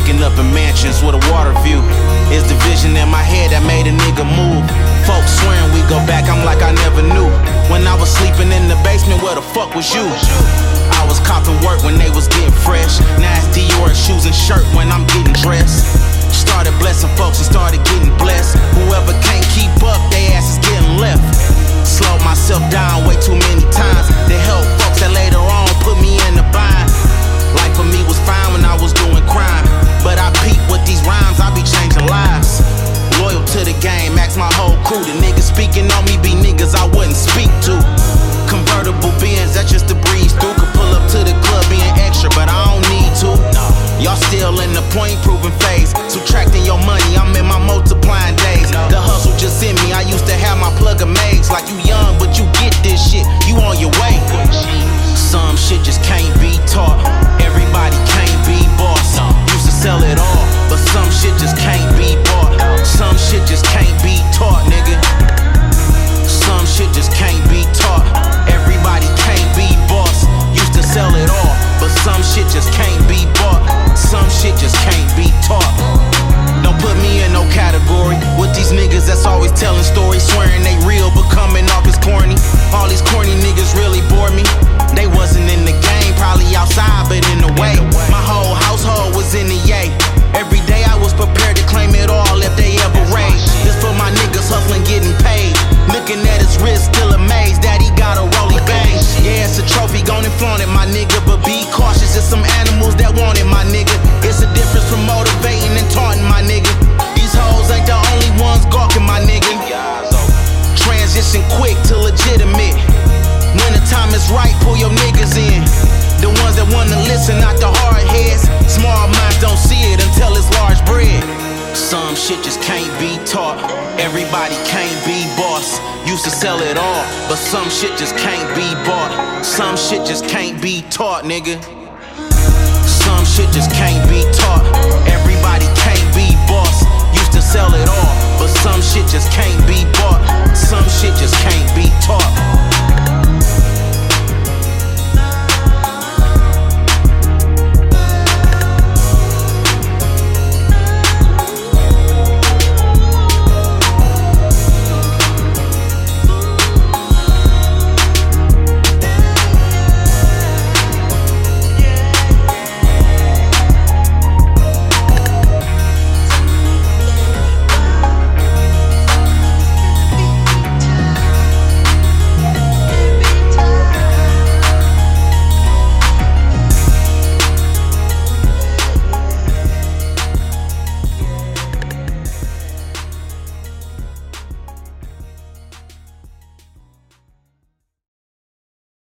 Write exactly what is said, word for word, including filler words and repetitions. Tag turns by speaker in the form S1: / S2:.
S1: Waking up in mansions with a water view. It's the vision in my head that made a nigga move. Folks swearing we go back, I'm like I never knew. When I was sleeping in the basement, where the fuck was you? I was copping work when they was getting fresh. Now it's Dior shoes and shirt when I'm getting dressed. Started blessing folks and started getting blessed. Whoever can't keep up, they ass is getting left. Slowed myself down way too many times to help folks that later on put me in the bind. Life for me was fine when I was doing crime, but I peep with these rhymes, I be changing lives. Loyal to the game, ask my whole crew. The niggas speaking on me be niggas I wouldn't speak to. Convertible Benz, that's just a breeze through. Could pull up to the club being extra, but I don't need to. Y'all still in the point proving phase. Subtracting your money, I'm in my multiplying days. The hustle just in me, I used to have my plug of mates. Like you young, but you get this shit, you on your way. Some shit just can't be taught. Everybody can't be boss. Used to sell it all, but some shit just can't be bought. Some shit just can't be taught, nigga. Some shit just can't be taught. Everybody can't be boss. Used to sell it all, but some shit just can't be bought. Some shit just can't be taught. Don't put me in no category with these niggas that's always telling stories, swearing they real but coming off as corny. All these corny niggas really bore me. They wasn't in the game, probably outside, but in the way. My whole household was in the yay. Every day I was prepared to claim it all if they ever raid. This for my niggas hustling, getting paid. Looking at his wrist, still amazed that he got a rolly bang. Yeah, it's a trophy, gon' and flaunt it, my nigga. But be cautious, it's some animals that want it, my nigga. It's a difference from motivating and taunting, my nigga. These hoes ain't the only ones gawking, my nigga. Transition quick to legitimate. When the time is right, pull your niggas in. The ones that wanna listen, not the hard heads. Small minds don't see it until it's large bread. Some shit just can't be taught. Everybody can't be boss. Used to sell it all, but some shit just can't be bought. Some shit just can't be taught, nigga.